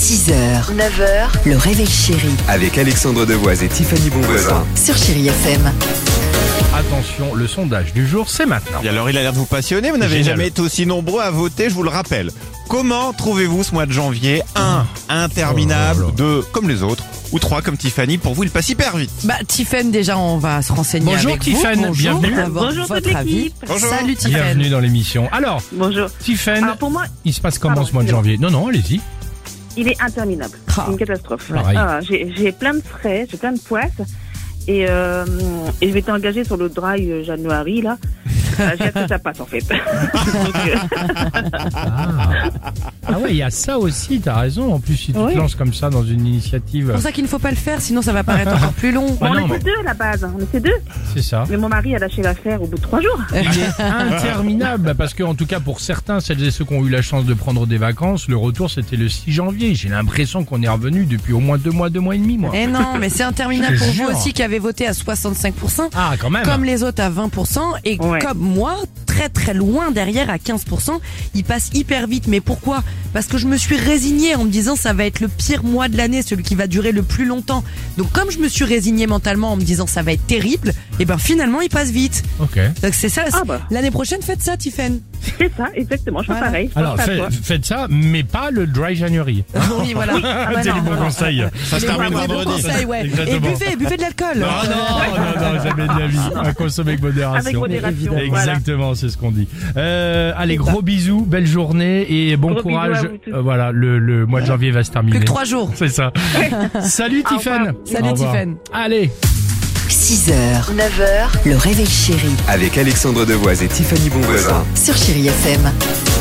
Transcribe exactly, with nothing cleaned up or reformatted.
six heures, neuf heures, le réveil chéri Avec Alexandre Devoise et Tiffany Bonvoisin. sur Chéri F M. Attention, le sondage du jour, c'est maintenant. Et alors, il a l'air de vous passionner. Vous n'avez Génial. jamais été aussi nombreux à voter, je vous le rappelle. Comment trouvez-vous ce mois de janvier? un. Interminable. Oh là là. deux. Comme les autres. Ou trois. Comme Tiffany. Pour vous, il passe hyper vite. Bah, Tiffen, déjà, on va se renseigner Bonjour, avec Tiffen, vous. Bonjour, bienvenue. avoir Bonjour, votre toute avis. l'équipe. Bonjour. Salut, Tiffen. Bienvenue dans l'émission. Alors, Bonjour. Tiffen, Alors pour moi, il se passe comment Pardon, ce mois de janvier? Non, non, allez-y. il est interminable. Ah. C'est une catastrophe. Pareil. Ah, j'ai, j'ai plein de frais, j'ai plein de poisses. Et, euh, et je vais t'engager sur le dry euh, January, là. Euh, j'ai hâte que ça passe, en fait. Donc, euh, Ah, ah ouais, il y a ça aussi, t'as raison. En plus, si tu Oui. te lances comme ça dans une initiative, C'est pour ça qu'il ne faut pas le faire, sinon ça va paraître encore plus long. Ah on non, était mais- deux à la base, on était deux. c'est ça. Mais mon mari a lâché l'affaire au bout de trois jours. Il est interminable parce que, en tout cas, pour certains, celles et ceux qui ont eu la chance de prendre des vacances, le retour c'était le six janvier. J'ai l'impression qu'on est revenu depuis au moins deux mois, deux mois et demi, moi. Eh non, mais c'est interminable Je te pour vous jure. aussi qui avez voté à soixante-cinq pour cent. Ah, quand même. Comme les autres à vingt pour cent et Ouais. comme moi, très très loin derrière à quinze pour cent. Il passe hyper vite. Mais pourquoi? Parce que je me suis résignée en me disant ça va être le pire mois de l'année, celui qui va durer le plus longtemps. Donc comme je me suis résignée mentalement en me disant ça va être terrible, et ben finalement il passe vite. Ok. Donc c'est ça. Ah bah. L'année prochaine faites ça, Tiffen. C'est ça, exactement, je fais Voilà. pareil. Je Alors, pense à fait- toi. faites ça, mais pas le dry January. Oui, voilà. Ah bah C'est non, les bons non, non. conseils. Ça se Les termine bons- les bons vendredi. conseils, ouais. Et Exactement. buvez, buvez de l'alcool. Non, non, non, non, jamais de la vie. À consommer avec modération. Avec modération, Évidemment. voilà. Exactement, c'est ce qu'on dit. Euh, allez, gros bisous, belle journée et bon Gros courage. bisous à vous tous. Euh, voilà, le, le mois de janvier va se terminer. Plus que trois jours. C'est ça. Salut Au Tiffen. revoir. Salut, Au revoir. Tiffen. Allez. six heures, neuf heures, le réveil chéri Avec Alexandre Devoise et Tiffany Bonvoisin. sur Chéri F M.